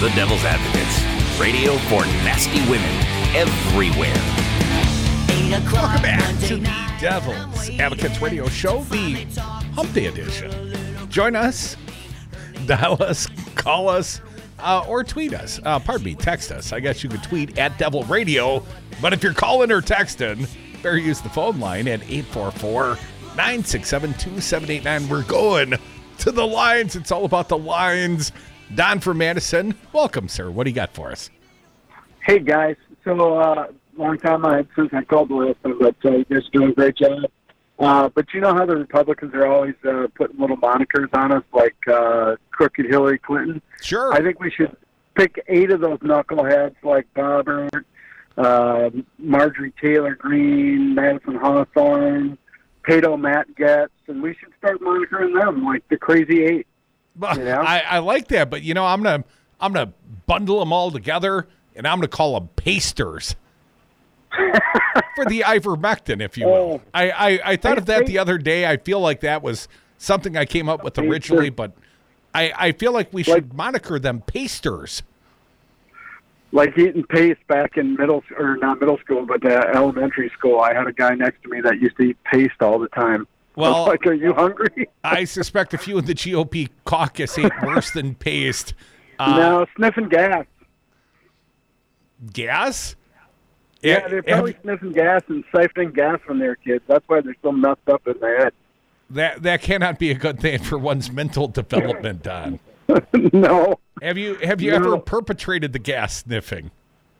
the Devil's Advocates. Radio for nasty women everywhere. Welcome back to the Devil's Advocates Radio Show, the Hump Day edition. Join us, dial us, call us, or tweet us. Text us. I guess you could tweet at Devil Radio, but if you're calling or texting, better use the phone line at 844-967-2789. We're going to the lines. It's all about the lines. Don from Madison, welcome, sir. What do you got for us? Hey, guys. So, long time since I called the listen, but you guys are doing a great job. But you know how the Republicans are always putting little monikers on us, like Crooked Hillary Clinton? Sure. I think we should pick 8 of those knuckleheads like Boebert, Marjorie Taylor Greene, Madison Hawthorne, Pato Matt Getz, and we should start monitoring them like the Crazy 8. You know? I like that, but I'm gonna bundle them all together, and I'm gonna call them pasters for the ivermectin, if you will. I thought of that the other day. I feel like that was something I came up with originally, but I feel like we should moniker them pasters. Like eating paste back in not middle school, but elementary school. I had a guy next to me that used to eat paste all the time. Well, like, are you hungry? I suspect a few in the GOP caucus ate worse than paste. No, sniffing gas. Gas? Yeah, they're probably sniffing gas and siphoning gas from their kids. That's why they're so messed up in their head. That cannot be a good thing for one's mental development, Don. No. Have you ever perpetrated the gas sniffing?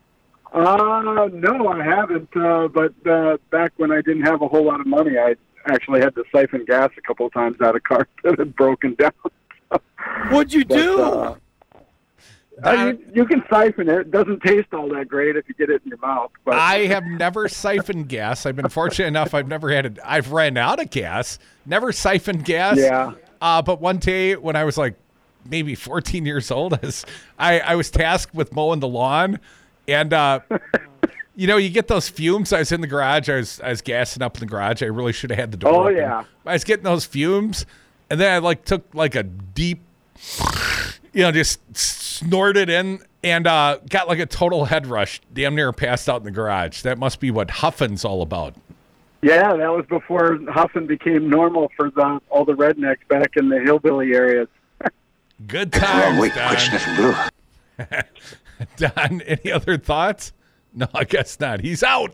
No, I haven't. But back when I didn't have a whole lot of money, I actually had to siphon gas a couple of times out of cars that had broken down. What'd you do? You can siphon it. It doesn't taste all that great if you get it in your mouth. But I have never siphoned gas. I've been fortunate enough. I've ran out of gas. Never siphoned gas. Yeah. But one day when I was like maybe 14 years old, I was tasked with mowing the lawn, and you get those fumes. I was in the garage. I was gassing up in the garage. I really should have had the door open. Yeah. I was getting those fumes, and then I took a deep, just snorted in and got a total head rush. Damn near passed out in the garage. That must be what huffing's all about. Yeah, that was before huffing became normal for all the rednecks back in the hillbilly areas. Good times, wait, Don. quit sniffing glue. Don, any other thoughts? No, I guess not. He's out.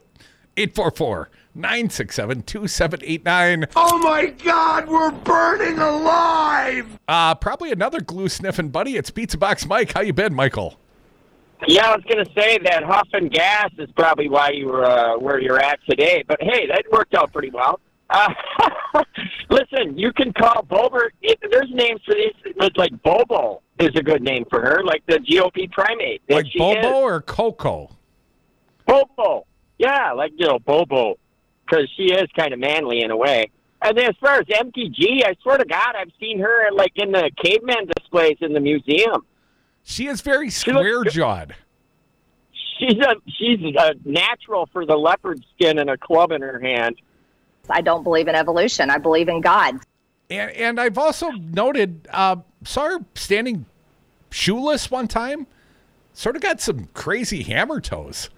844-967-2789. Oh my God, we're burning alive! Probably another glue sniffing buddy. It's Pizza Box Mike. How you been, Michael? Yeah, I was going to say that huffing gas is probably why you were where you're at today. But, hey, that worked out pretty well. Listen, you can call Boebert. There's names for these. Like Bobo is a good name for her, like the GOP primate. Like Bobo or Coco? Bobo. Yeah, Bobo, because she is kind of manly in a way. And then as far as MTG, I swear to God, I've seen her in the caveman displays in the museum. She is very square-jawed. She's a natural for the leopard skin and a club in her hand. I don't believe in evolution. I believe in God. And I've also noted, saw her standing shoeless one time. Sort of got some crazy hammer toes.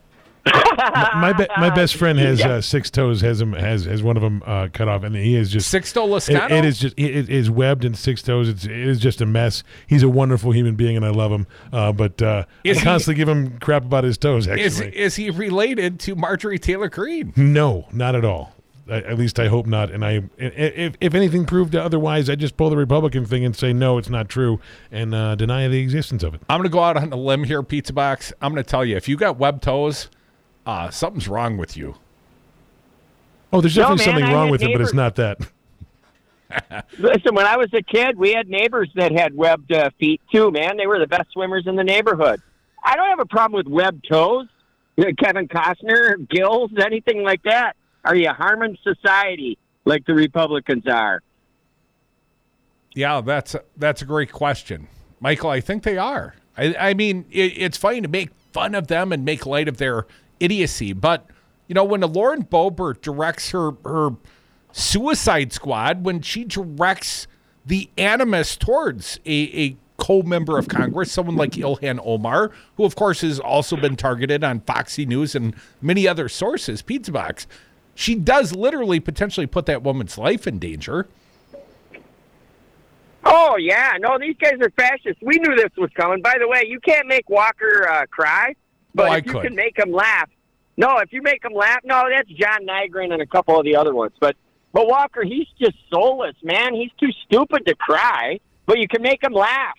My best friend has 6 toes. Has one of them cut off, and he is just 6-toe Lascano. It is webbed in 6 toes. It is just a mess. He's a wonderful human being, and I love him. But I constantly give him crap about his toes. Actually, is he related to Marjorie Taylor Greene? No, not at all. At least I hope not. And if anything proved otherwise, I just pull the Republican thing and say no, it's not true, and deny the existence of it. I'm going to go out on a limb here, Pizza Box. I'm going to tell you, if you got webbed toes, something's wrong with you. Oh, there's definitely something wrong with it, but it's not that. Listen, when I was a kid, we had neighbors that had webbed feet too, man. They were the best swimmers in the neighborhood. I don't have a problem with webbed toes. Kevin Costner, gills, anything like that. Are you harming society like the Republicans are? Yeah, that's a great question. Michael, I think they are. I mean, it's fine to make fun of them and make light of their idiocy, but, when Lauren Boebert directs her Suicide Squad, when she directs the animus towards a co-member of Congress, someone like Ilhan Omar, who of course has also been targeted on Foxy News and many other sources, Pizza Box, she does literally potentially put that woman's life in danger. Oh, yeah. No, these guys are fascists. We knew this was coming. By the way, you can't make Walker cry, but if you can make him laugh. No, if you make him laugh, no, that's John Nygren and a couple of the other ones. But Walker, he's just soulless, man. He's too stupid to cry, but you can make him laugh.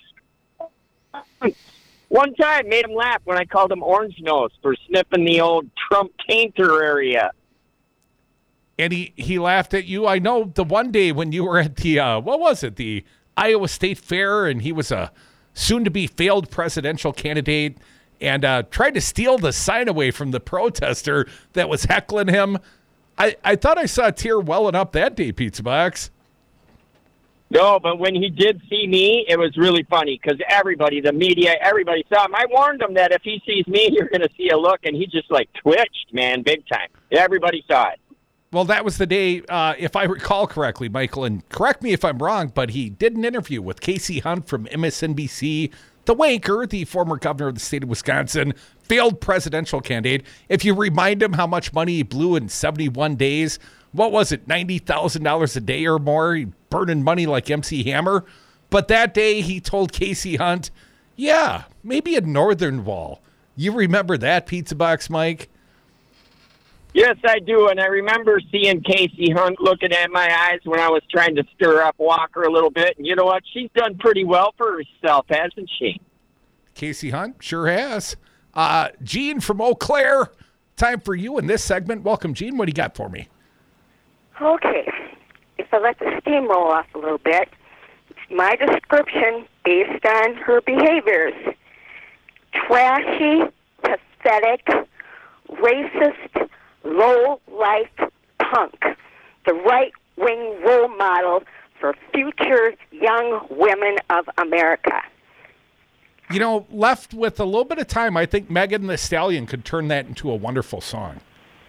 One time made him laugh when I called him Orange Nose for sniffing the old Trump tainter area. And he laughed at you. I know the one day when you were at the, the Iowa State Fair, and he was a soon-to-be failed presidential candidate and tried to steal the sign away from the protester that was heckling him. I thought I saw a tear welling up that day, Pizza Box. No, but when he did see me, it was really funny because everybody, the media, everybody saw him. I warned him that if he sees me, you're going to see a look, and he just like twitched, man, big time. Everybody saw it. Well, that was the day, if I recall correctly, Michael, and correct me if I'm wrong, but he did an interview with Casey Hunt from MSNBC, the wanker, the former governor of the state of Wisconsin, failed presidential candidate. If you remind him how much money he blew in 71 days, what was it, $90,000 a day or more? He burning money like MC Hammer. But that day he told Casey Hunt, yeah, maybe a northern wall. You remember that, Pizza Box Mike? Yes, I do, and I remember seeing Casey Hunt looking at my eyes when I was trying to stir up Walker a little bit, and you know what? She's done pretty well for herself, hasn't she? Casey Hunt sure has. Gene from Eau Claire, time for you in this segment. Welcome, Gene. What do you got for me? Okay. If I let the steam roll off a little bit, my description based on her behaviors: trashy, pathetic, racist, low-life punk, the right-wing role model for future young women of America. You know, left with a little bit of time, I think Megan Thee Stallion could turn that into a wonderful song.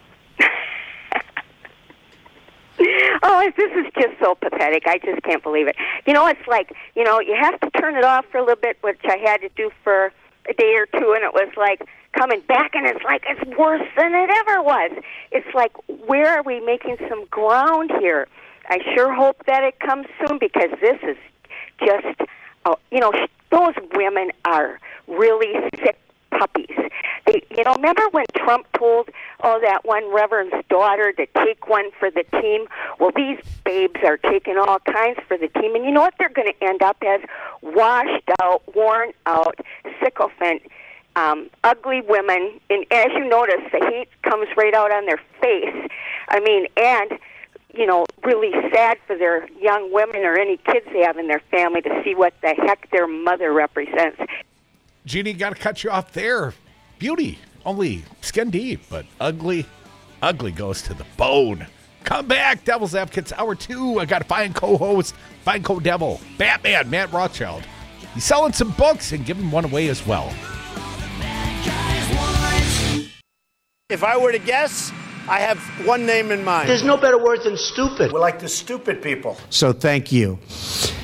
Oh, this is just so pathetic. I just can't believe it. You know, it's like, you know, you have to turn it off for a little bit, which I had to do for a day or two, and it was like coming back, and it's like it's worse than it ever was. It's like, where are we making some ground here? I sure hope that it comes soon, because this is just, you know, those women are really sick puppies. They, you know, remember when Trump told, that one reverend's daughter to take one for the team? Well, these babes are taking all kinds for the team, and you know what they're going to end up as? Washed out, worn out, sycophant, ugly women. And as you notice, the hate comes right out on their face. I mean, and, you know, really sad for their young women or any kids they have in their family to see what the heck their mother represents. Jeannie, got to cut you off there. Beauty, only skin deep, but ugly goes to the bone. Come back, Devil's Advocates, Hour 2. I got a fine co-host, fine co-devil, Batman, Matt Rothschild. He's selling some books and giving one away as well. If I were to guess, I have one name in mind. There's no better word than stupid. We're like the stupid people. So thank you.